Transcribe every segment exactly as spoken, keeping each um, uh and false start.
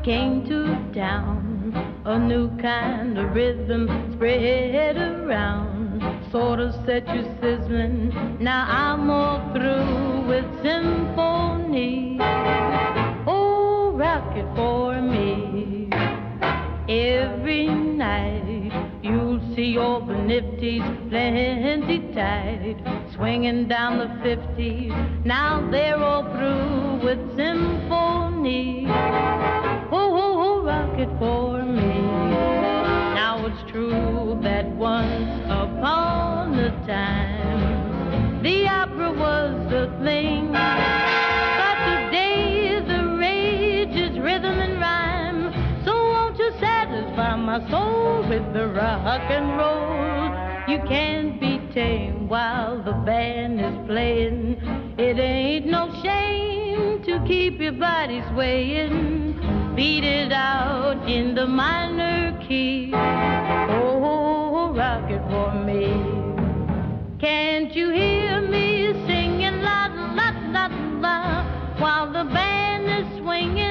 came to town. A new kind of rhythm spread around, sort of set you sizzling. Now I'm all through with symphony. Oh, rock it for me. Every night you'll see all the nifties plenty tight, swinging down the fifties. Now they're all through with symphony. Oh, oh, oh, rock it for me. Now it's true that once upon a time the opera was the thing, but today the rage is rhythm and rhyme. So won't you satisfy my soul with the rock and roll? You can't be tamed while the band is playing. It ain't no shame to keep your body swaying. Beat it out in the minor key. Oh, rock it for me. Can't you hear me singing la la la la while the band is swinging?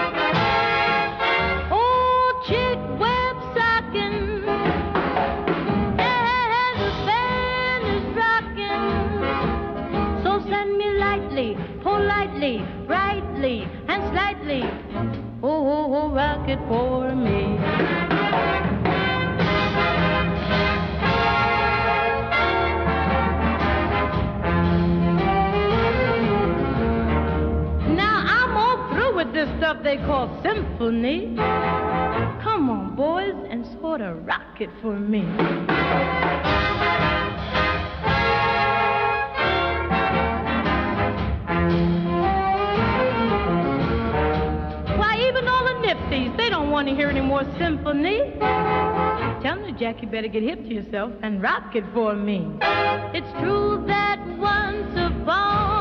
Oh, chick web socking and the band is rocking. So send me lightly, politely, brightly, and slightly. Oh, oh, oh, rock it for me. Now I'm all through with this stuff they call symphony. Come on, boys, and sort of rock it for me. They don't want to hear any more symphony. Tell me, Jack, you better get hip to yourself and rock it for me. It's true that once upon